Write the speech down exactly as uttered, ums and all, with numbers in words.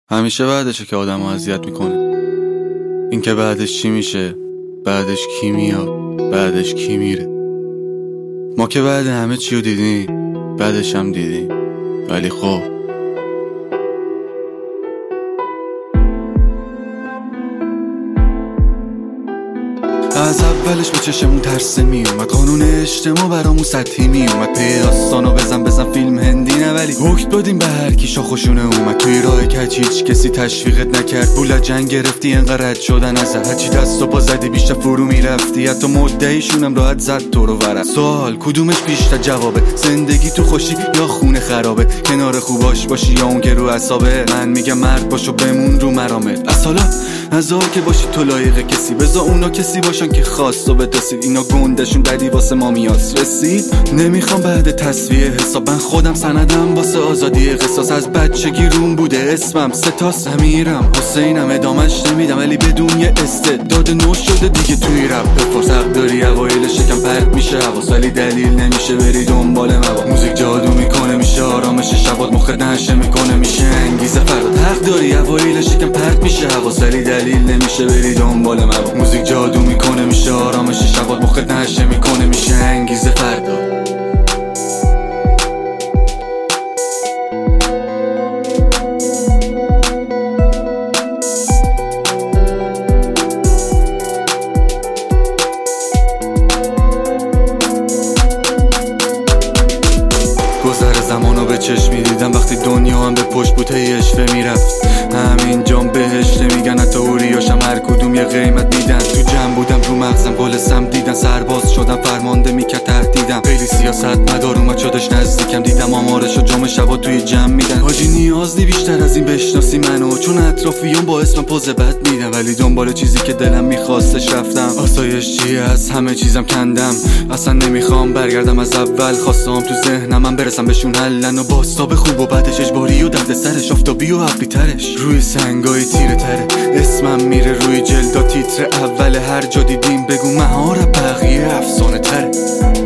همیشه بعدشه که آدم رو اذیت میکنه. این که بعدش چی میشه، بعدش کی میاد، بعدش کی میره. ما که بعد همه چی رو دیدیم، بعدش هم دیدیم، ولی خب از اولش به چشمون ترسه میومد، قانون اجتماع برامون سطحی میومد. پی داستانو بزن بزن فیلم هندی نه، ولی حکم دادیم به هر کی شاخوشونه اومد. توی راه کج هیچ کسی تشویقت نکرد، پول جنگ گرفتی انقدر رد شدن ازت. هرچی دست و پا زدی بیشتر فرو میرفتی، حتی مدعیشونم راحت زد تو رو ورد. سوال کدومش بیشتر جوابه؟ زندگی تو خوشی یا خونه خرابه؟ کنار خوباش باشی یا اون که رو اعصابه؟ من میگم مرد باشو بمون رو مرامت. از حالا از حال که باشی تو لایق کسی، بذار اونا کسی باشن که خواست و بتاسید. اینا گندشون بدی واسه ما میاس رسید. نمیخوام بعد تصویه حساب، من خودم سندم واسه آزادی قصاص. از بچگی روم بوده اسمم ستاس، امیرم حسینم ادامش نمیدم، ولی بدون یه استعداد نو شده دیگه توی رپ. بپرس حق داری اوایل شکم پرت میشه حواس، ولی دلیل نمیشه بری دنبال مواد. موزیک جادو میکنه میشه آرامش شبات، مخت نشه میکنه میشه انگیزه فردا. حق داری اوایل شکم پرت میشه حواس، ولی دلیل نمیشه بری دنبال مواد. موزیک جادو میکنه میشه آرامش شبات، مخت نشه میکنه میشه انگیزه فردا. گذر زمانو به چشم میدیدم وقتی دنیا هم به پشت بوته اشوه میرفت. همین جام بهش نمیگن، حتی اوریاشم هر کدوم یه قیمت میدن. تو جمع بودم رو مغزم بالسم دیدن، سرباز شدم فرمانده میکرد تهدیدم. خیلی سیاست مدار اومد شدش نزدیکم، دیدم آمارش و جام شبا توی جمع میدن. حاجی نیاز نی بیشتر از این بشناسی منو، چون اطرافیون با اسمم پوز بد میدن. ولی دنبال چیزی که دلم میخواستش رفتم. آسایش چیه؟ از همه چیزم کندم، اصلا نمیخوام برگردم از اول. خواستم تو ذهنم من برسم بهشون حلن، و باستاب خوب و بعدش اجباری و درد سرش، آفتابی و حقی ترش روی سنگای تیره تره. اسمم میره روی جلدا تیتر اول هر جا دیدیم، بگو مهار بقیه افسانه تره.